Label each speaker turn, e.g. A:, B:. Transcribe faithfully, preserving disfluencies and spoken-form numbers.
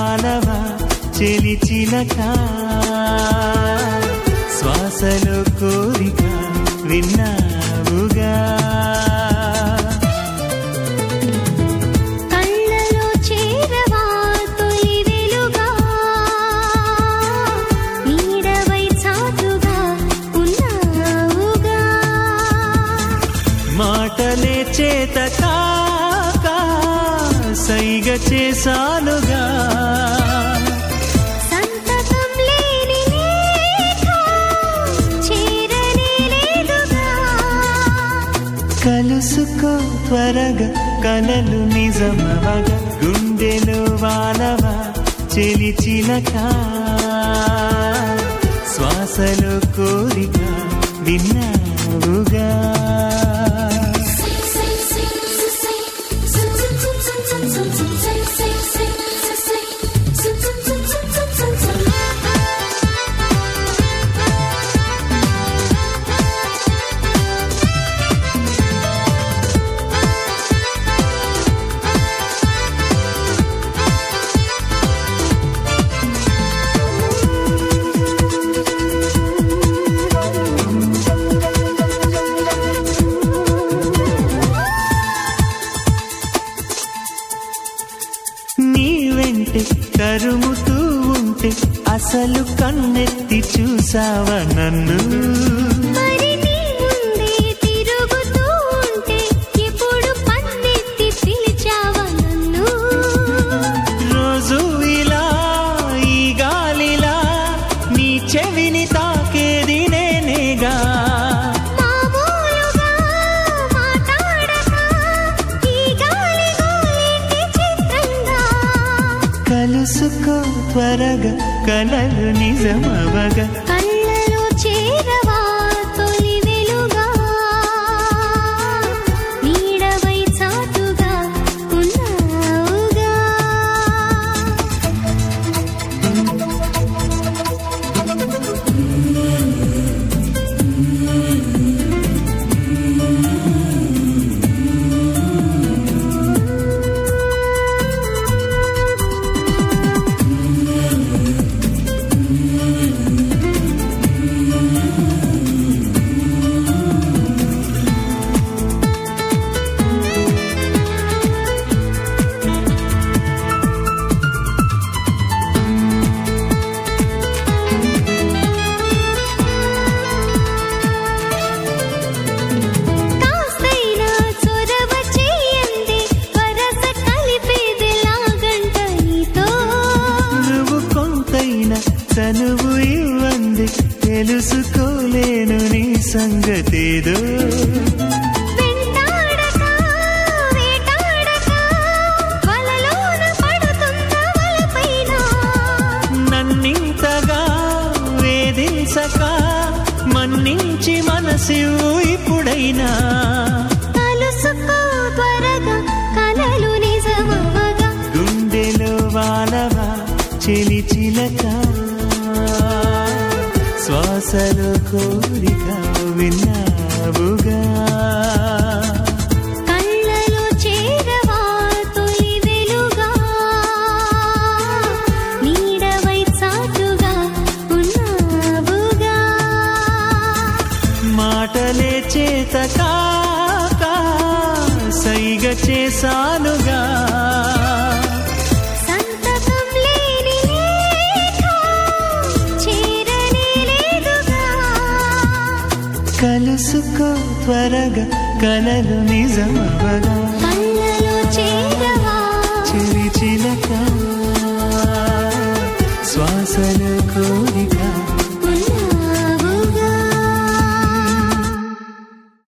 A: వానవా చెలి చిలక శ్వాసలో కోరిక విన్నావుగా
B: కళ్ళలో చేరవా తొలి వెలుగా నీడవై చాటుగా ఉన్నావుగా
A: మాటలే చేత కాక సైగ చేసానుగా
B: సంతకం లేని లేఖ చేరనే లేదుగా
A: కలుసుకో త్వరగా కలలు నిజమవగా గుండెలో వానవా చెలి చిలక శ్వాసలో కోరిక విన్నావుగా నీ వెంటే కరుముతూ ఉంటే అసలు కన్నెత్తి చూసావా నన్ను
B: మరి నీ ముందే తిరుగుతూ ఉంటే ఎప్పుడు పన్నెత్తి పిలిచావా నన్ను
A: రోజు ఇలా ఈ గాలిలా నీ చెవిని తాకేది నేనేగా
B: మామూలుగా మాట్లాడక ఈ గాలి గోలికి చిత్రంగా
A: కలుసుకో త్వరగా కలలు నిజమవగా
B: కళ్ళలో చేరవా తొలి వెలుగా నీడవై చాటుగా ఉన్నావుగా కాస్తైనా చొరవ చేయండి వరస కలిపేదిలాగంట నీతో
A: నువ్వు కొంతైనా తనువు ఇవ్వంది తెలుసుకోలేను నీ సంగతేదో
B: వెంటాడక వేటాడక వలలోన పడుతున్న వలపైన
A: నన్నింతగా వేధించక మన్నించి మనసివు ఇప్పుడైనా
B: కలుసుకో త్వరగా కలలు నిజమవగా
A: గుండెలో వానవా చెలి చిలక శ్వాసలో కోరిక విన్నావుగా
B: కళ్ళలో చేరవా తొలి వెలుగా నీడవై చాటుగా ఉన్నావుగా
A: మాటలే చేత కాక సైగ చేసానుగా
B: సంతకం లేని లేఖ చేరనే లేదుగా
A: కలుసుకో త్వరగా కలలు నిజమవగా
B: కళ్ళలో చేరవా
A: చెలి చిలక శ్వాసలో